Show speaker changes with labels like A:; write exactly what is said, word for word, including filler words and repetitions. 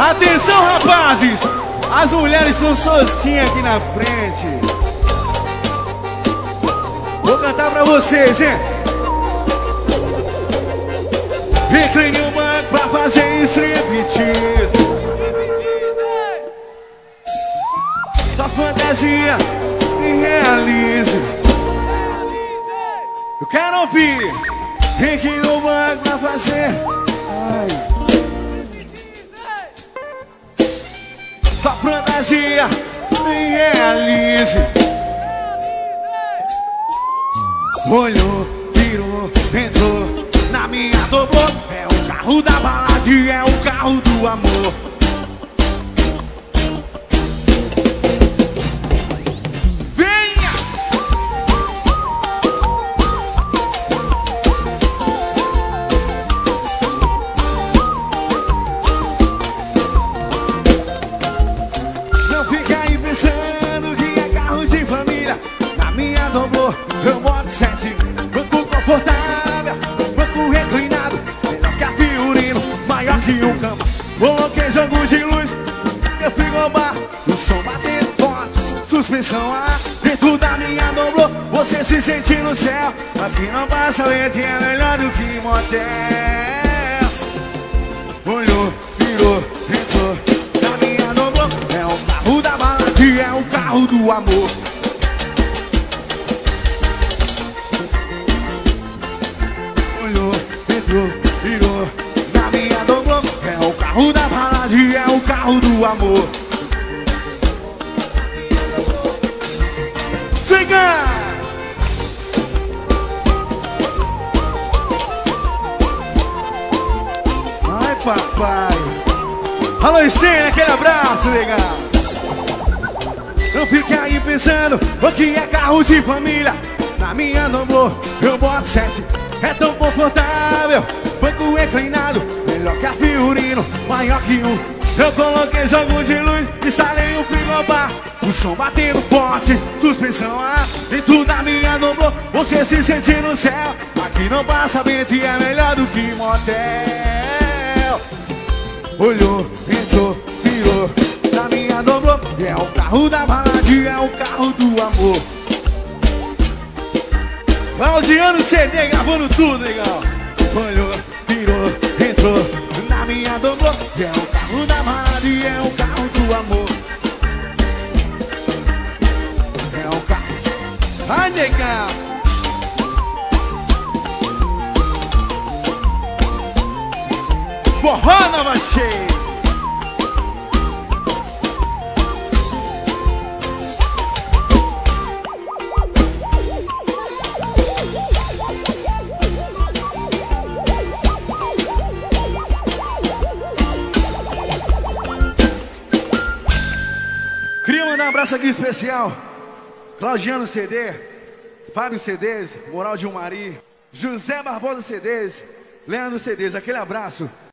A: Atenção, rapazes! As mulheres são soltinhas aqui na frente. Vou cantar pra vocês, hein? Recline o banco pra fazer striptease. Sua fantasia me realize. Eu quero ouvir. Recline o banco pra fazer. Ai. Sua fantasia me realize. Olhou, virou, entrou na minha dobrou. É o carro da balada e é o carro do amor. Venha! Não fica aí pensando que é carro de família. Na minha dobrou, eu boto sete. Banco confortável, banco reclinado, melhor que a Fiorino, maior que um cama. Coloquei jogo de luz, eu frigobar, o som batendo forte, suspensão a ar. Dentro da minha dobrou, você se sente no céu. Aqui não passa leite, é melhor do que motel. Olhou, virou, entrou na minha dobrou. É o carro da balada e é o carro do amor. Olhou, entrou, virou na minha dobrou. É o carro da balada e é o carro do amor. Siga! Ai, papai. Alô, Estênia, aquele abraço, legal. Não fique aí pensando o que é carro de família. Na minha dobrou, eu boto sete. É tão confortável, banco reclinado, melhor que a Fiorino, maior que um. Eu coloquei jogo de luz, instalei um frigobar, o som batendo forte, suspensão a ar. Dentro da minha dobrou, você se sente no céu. Aqui não passa vento e é melhor do que motel. Olhou, entrou, virou na minha dobrou. É o carro da balada e é o carro do amor. Valdiano C D gravando tudo, legal. Olhou, virou, entrou na minha dobrou. É o carro da balada e é o carro do amor. É o carro. Ai, legal. Forró Nova Cheia. Queria mandar um abraço aqui especial. Claudiano C D, Fábio C Ds, Moral de Umari, José Barbosa C Ds, Leandro C Ds, aquele abraço.